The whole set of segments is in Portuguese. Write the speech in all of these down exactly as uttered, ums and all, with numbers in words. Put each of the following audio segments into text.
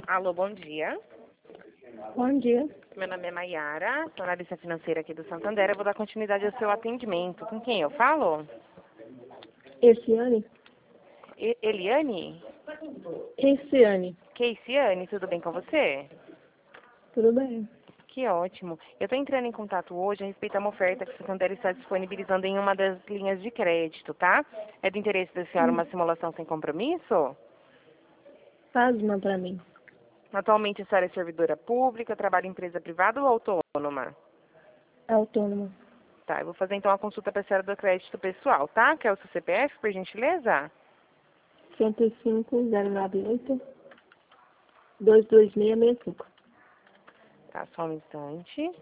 Alô, bom dia. Bom dia. Meu nome é Maiara, sou analista financeira aqui do Santander. Eu vou dar continuidade ao seu atendimento. Com quem eu falo? Essiane? E Eliane? Essiane. Keiciane, tudo bem com você? Tudo bem? Que ótimo. Eu estou entrando em contato hoje a respeito de uma oferta que o Santander está disponibilizando em uma das linhas de crédito, tá? É do interesse da senhora uma simulação sem compromisso? Faz uma pra mim. Atualmente a senhora é servidora pública, trabalha em empresa privada ou autônoma? Autônoma. Tá, eu vou fazer então a consulta para a senhora do crédito pessoal, tá? Quer o seu C P F, por gentileza? cento e cinco, zero nove oito, dois dois seis seis cinco. Tá, só um instante.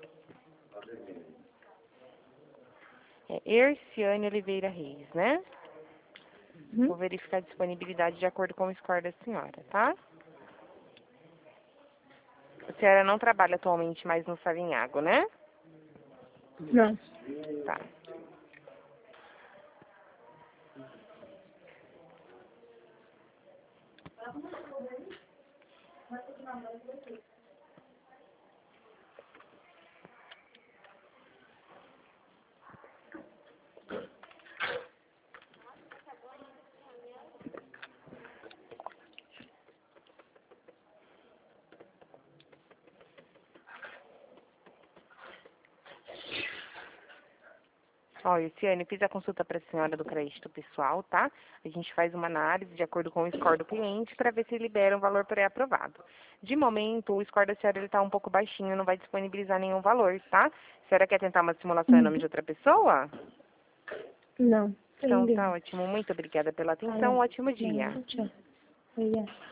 É Erciane Oliveira Reis, né? Uhum. Vou verificar a disponibilidade de acordo com o score da senhora, tá? A senhora não trabalha atualmente mais no Savinhago, né? Não. Tá. Ó, Luciane, fiz a consulta para a senhora do crédito pessoal, tá? A gente faz uma análise de acordo com o score do cliente para ver se libera um valor pré-aprovado. De momento, o score da senhora está um pouco baixinho, não vai disponibilizar nenhum valor, tá? A senhora quer tentar uma simulação em nome de outra pessoa? Não. Então Entendeu? tá ótimo. Muito obrigada pela atenção. Um Fala. ótimo dia. Não, tchau. Obrigada.